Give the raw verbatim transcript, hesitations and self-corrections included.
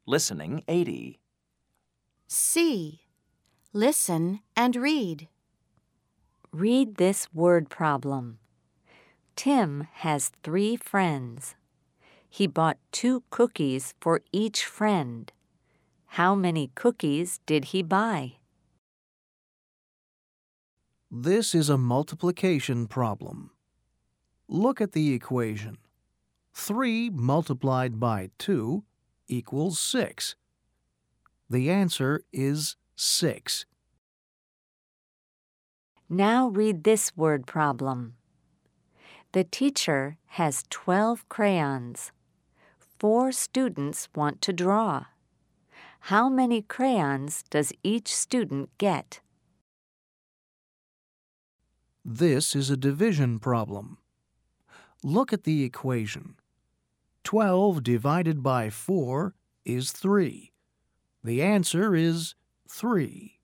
Listening eighty. C. Listen and read. Read this word problem. Tim has three friends. He bought two cookies for each friend. How many cookies did he buy? This is a multiplication problem. Look at the equation. three multiplied by two equals six. The answer is six. Now read this word problem. The teacher has twelve crayons. Four students want to draw. How many crayons does each student get? This is a division problem. Look at the equation. twelve divided by four is three. The answer is three.